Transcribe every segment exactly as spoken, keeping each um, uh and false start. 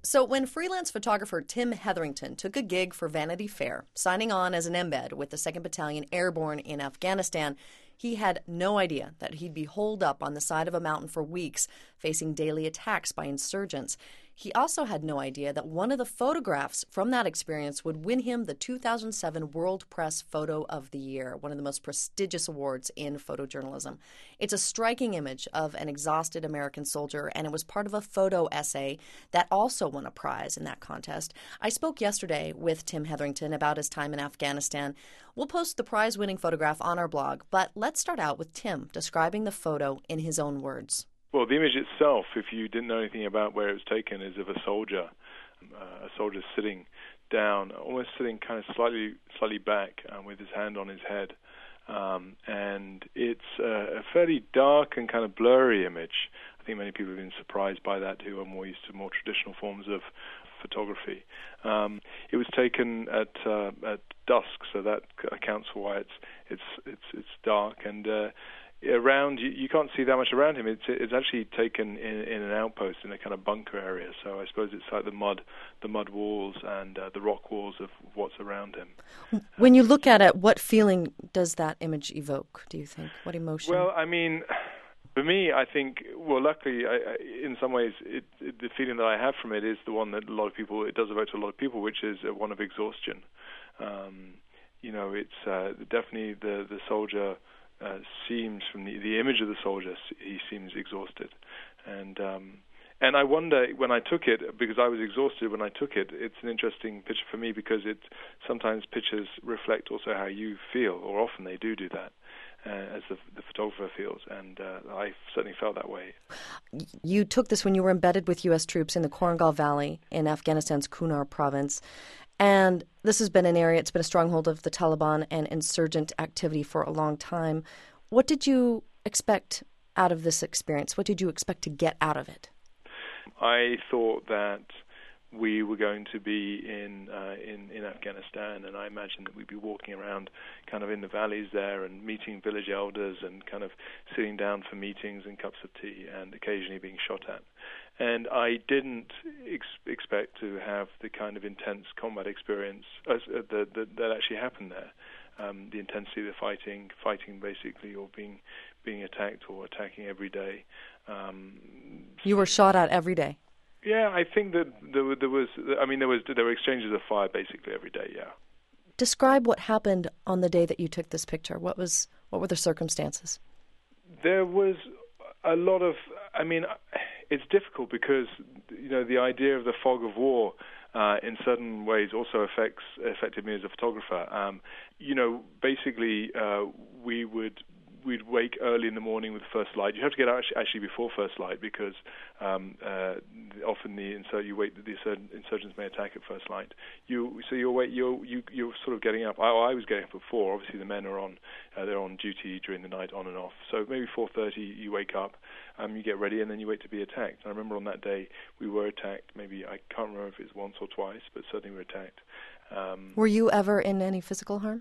So when freelance photographer Tim Hetherington took a gig for Vanity Fair, signing on as an embed with the second Battalion Airborne in Afghanistan, he had no idea that he'd be holed up on the side of a mountain for weeks, facing daily attacks by insurgents. He also had no idea that one of the photographs from that experience would win him the two thousand seven World Press Photo of the Year, one of the most prestigious awards in photojournalism. It's a striking image of an exhausted American soldier, and it was part of a photo essay that also won a prize in that contest. I spoke yesterday with Tim Hetherington about his time in Afghanistan. We'll post the prize-winning photograph on our blog, but let's start out with Tim describing the photo in his own words. Well, the image itself, if you didn't know anything about where it was taken, is of a soldier, uh, a soldier sitting down, almost sitting kind of slightly slightly back um, with his hand on his head. Um, and it's uh, a fairly dark and kind of blurry image. I think many people have been surprised by that who are more used to more traditional forms of photography. Um, it was taken at uh, at dusk, so that accounts for why it's it's it's it's dark and. Uh, Around you, you can't see that much around him. It's it's actually taken in, in an outpost in a kind of bunker area. So I suppose it's like the mud, the mud walls and uh, the rock walls of what's around him. When you look at it, what feeling does that image evoke? Do you think? What emotion? Well, I mean, for me, I think. Well, luckily, I, I, in some ways, it, it, the feeling that I have from it is the one that a lot of people. It does evoke to a lot of people, which is one of exhaustion. Um, you know, it's uh, definitely the the soldier. Uh, seems from the, the image of the soldier, he seems exhausted, and um, and I wonder when I took it, because I was exhausted when I took it. It's an interesting picture for me because it sometimes pictures reflect also how you feel, or often they do do that, uh, as the, the photographer feels, and uh, I certainly felt that way. You took this when you were embedded with U S troops in the Korangal Valley in Afghanistan's Kunar province. And this has been an area, it's been a stronghold of the Taliban and insurgent activity for a long time. What did you expect out of this experience? What did you expect to get out of it? I thought that we were going to be in uh, in, in Afghanistan, and I imagined that we'd be walking around kind of in the valleys there and meeting village elders and kind of sitting down for meetings and cups of tea and occasionally being shot at. And I didn't ex- expect to have the kind of intense combat experience uh, that, that, that actually happened there. Um, the intensity of the fighting, fighting basically, or being being attacked or attacking every day. Um, you were shot at every day? Yeah, I think that there, there was. I mean, there was there were exchanges of fire basically every day. Yeah. Describe what happened on the day that you took this picture. What was what were the circumstances? There was a lot of. I mean, it's difficult because you know the idea of the fog of war uh, in certain ways also affects affected me as a photographer. Um, you know, basically uh, we would. We'd wake early in the morning with first light. You have to get out actually before first light because um, uh, often the insur- you wait the insurgents may attack at first light. You so you wait you you you're sort of getting up. I, I was getting up at four. Obviously the men are on uh, they're on duty during the night on and off. So maybe four thirty you wake up, um, you get ready, and then you wait to be attacked. And I remember on that day we were attacked. Maybe I can't remember if it was once or twice, but certainly we were attacked. Um, were you ever in any physical harm?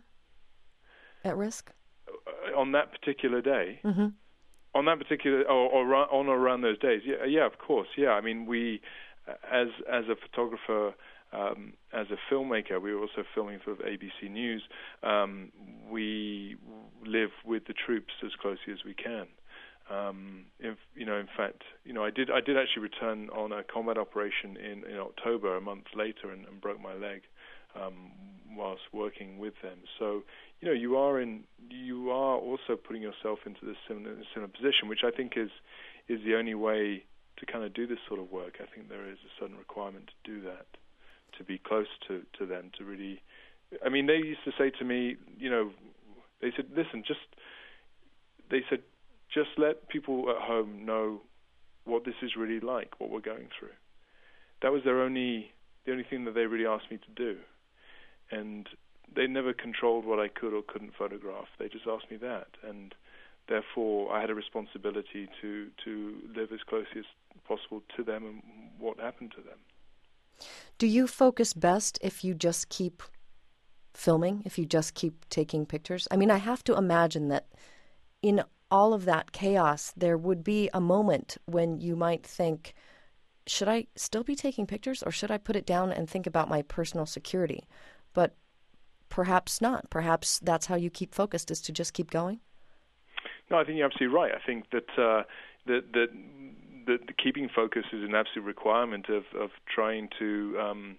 At risk? On that particular day, mm-hmm. on that particular, or, or on or around those days, yeah, yeah, of course, yeah. I mean, we, as as a photographer, um, as a filmmaker, we were also filming for A B C News. Um, we live with the troops as closely as we can. Um, if, you know, in fact, you know, I did I did actually return on a combat operation in, in October, a month later, and, and broke my leg um, whilst working with them. So. You know, you are in. You are also putting yourself into this similar, similar position, which I think is is the only way to kind of do this sort of work. I think there is a certain requirement to do that, to be close to, to them, to really. I mean, they used to say to me, you know, they said, listen, just. They said, just let people at home know what this is really like, what we're going through. That was their only, the only thing that they really asked me to do, and. They never controlled what I could or couldn't photograph. They just asked me that, and therefore I had a responsibility to, to live as closely as possible to them and what happened to them. Do you focus best if you just keep filming, if you just keep taking pictures? I mean, I have to imagine that in all of that chaos, there would be a moment when you might think, should I still be taking pictures or should I put it down and think about my personal security? But perhaps not. Perhaps that's how you keep focused, is to just keep going? No, I think you're absolutely right. I think that uh, that, that that keeping focus is an absolute requirement of, of trying to... Um,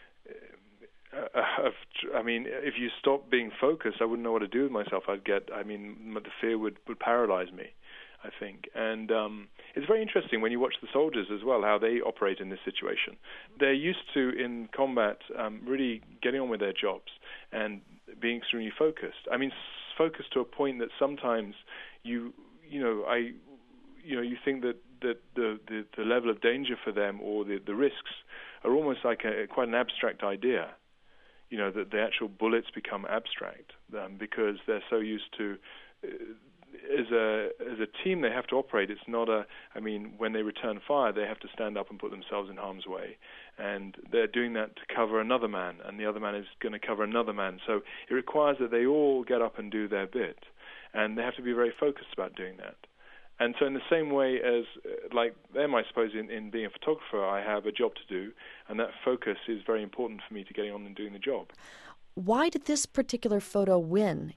Uh, I mean, if you stop being focused, I wouldn't know what to do with myself. I'd get, I mean, the fear would, would paralyze me, I think. And um, it's very interesting when you watch the soldiers as well, how they operate in this situation. They're used to, in combat, um, really getting on with their jobs and being extremely focused. I mean, focused to a point that sometimes you, you know, I, you know, you think that, that the, the, the level of danger for them or the, the risks are almost like a, quite an abstract idea. You know, that the actual bullets become abstract um, because they're so used to, uh, as a as a team, they have to operate. It's not a, I mean, when they return fire, they have to stand up and put themselves in harm's way. And they're doing that to cover another man, and the other man is going to cover another man. So it requires that they all get up and do their bit. And they have to be very focused about doing that. And so in the same way as, uh, like them, I suppose, in, in being a photographer, I have a job to do, and that focus is very important for me to getting on and doing the job. Why did this particular photo win?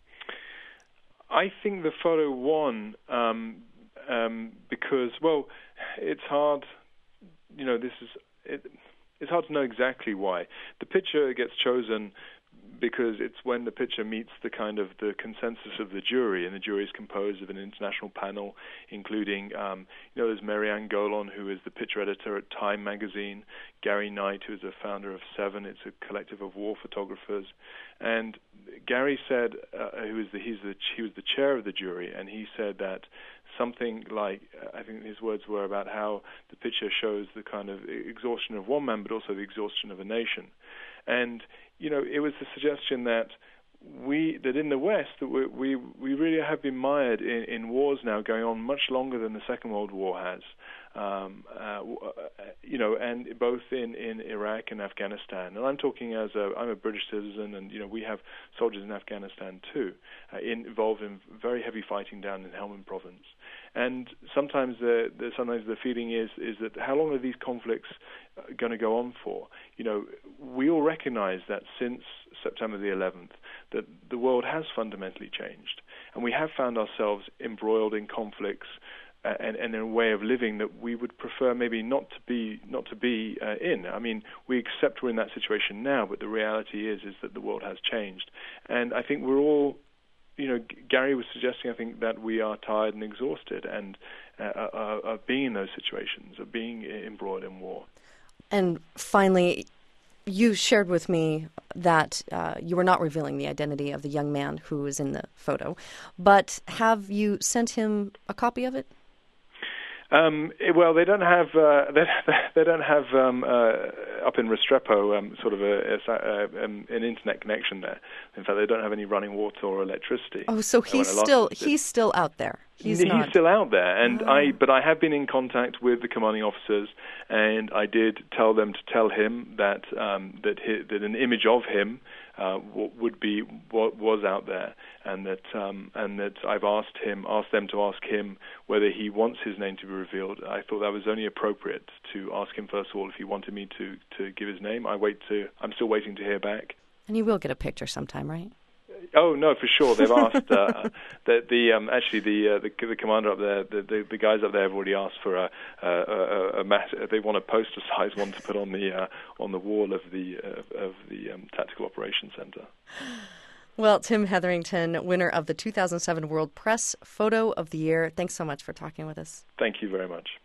I think the photo won um, um, because, well, it's hard, you know, this is, it, it's hard to know exactly why. The picture gets chosen because it's when the picture meets the kind of the consensus of the jury, and the jury is composed of an international panel, including, um, you know, there's Marianne Golan, who is the picture editor at Time magazine, Gary Knight, who is the founder of Seven, it's a collective of war photographers, and Gary said, uh, who is the he's the he was the chair of the jury, and he said that something like, I think his words were about how the picture shows the kind of exhaustion of one man, but also the exhaustion of a nation, and you know, it was the suggestion that we, that in the West, that we we, we really have been mired in, in wars now going on much longer than the Second World War has, um, uh, you know, and both in, in Iraq and Afghanistan. And I'm talking as a, I'm a British citizen, and you know, we have soldiers in Afghanistan too, uh, in, involved in very heavy fighting down in Helmand Province. And sometimes the, the sometimes the feeling is is that how long are these conflicts going to go on for? You know, we all recognize that since September the eleventh, that the world has fundamentally changed, and we have found ourselves embroiled in conflicts uh, and, and in a way of living that we would prefer maybe not to be not to be uh, in. I mean, we accept we're in that situation now, but the reality is is that the world has changed, and I think we're all. You know, Gary was suggesting, I think, that we are tired and exhausted and uh, uh, of being in those situations, of being embroiled in war. And finally, you shared with me that uh, you were not revealing the identity of the young man who was in the photo, but have you sent him a copy of it? Um, well, they don't have uh, they, they don't have um, uh, up in Restrepo um, sort of a, a, um, an internet connection there. In fact, they don't have any running water or electricity. Oh, so he's still he's still out there. He's, he's not... still out there, and oh. I. But I have been in contact with the commanding officers, and I did tell them to tell him that um, that he, that an image of him uh, would be what was out there, and that um, and that I've asked him, asked them to ask him whether he wants his name to be revealed. I thought that was only appropriate to ask him first of all if he wanted me to, to give his name. I wait to. I'm still waiting to hear back. And you will get a picture sometime, right? Oh no, for sure. They've asked uh, the, the um, actually the, uh, the the commander up there, the, the the guys up there have already asked for a a, a, a mass. They want a poster size one to put on the uh, on the wall of the uh, of the um, Tactical Operations Center. Well, Tim Hetherington, winner of the two thousand seven World Press Photo of the Year, thanks so much for talking with us. Thank you very much.